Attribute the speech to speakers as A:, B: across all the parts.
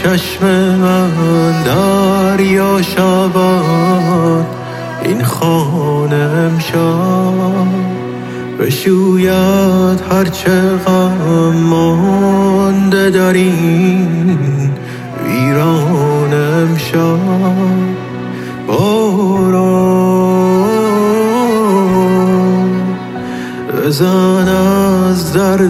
A: چشم من دریا شود این خانه امشب بشوید هرچه غم مانده در این ویران امشب. باران بزن از درد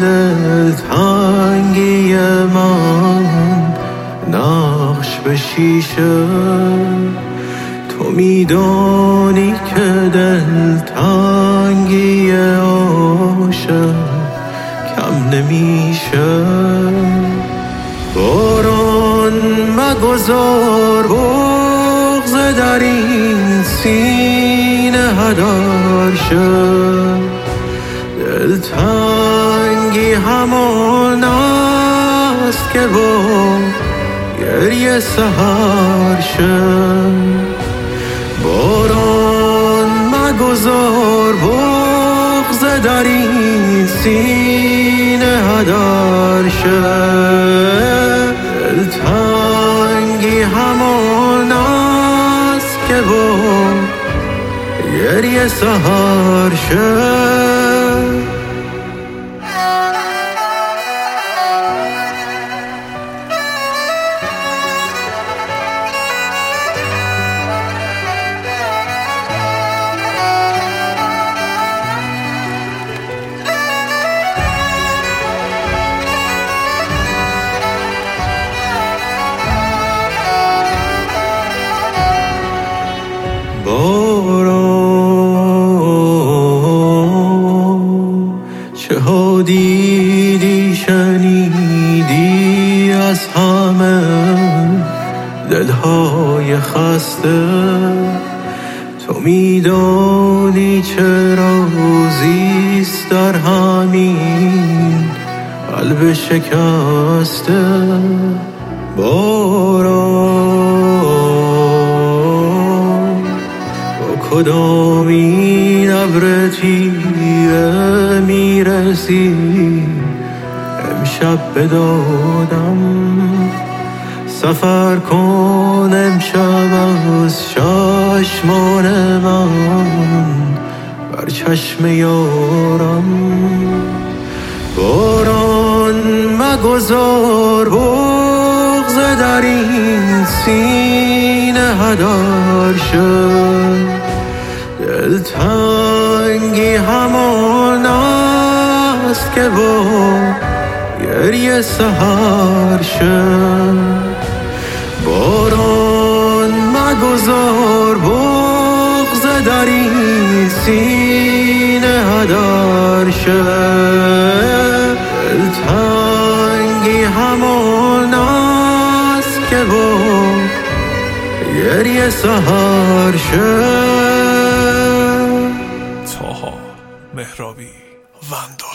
A: دلتنگی من نقش به شیشه، تو میدانی که دلتنگی عاشق کم نمیشه. باران مگذار بغض در این سینه هدر شه، دلتنگی همان است که با گریه سحر شه. باران مگذار بغض در این سینه هدر شه، دلتنگی همان است که با گریه سحر شه. باران چه ها دیدی شنیدی از همه دلهای خسته، تو میدانی چه رازیست در همین قلب شکسته. باران کدامین ابر تیره میرسی امشب به دادم، سفر کن امشب از چشمان من بر چشم یارم. باران مگذار بغض در این سینه هدر شه، دلتنگی همان است که با گریه سحر شه. باران مگذار بغض در این سینه هدر شه، دلتنگی همان است که با گریه سحر شه.
B: طاها مهرابی وندو.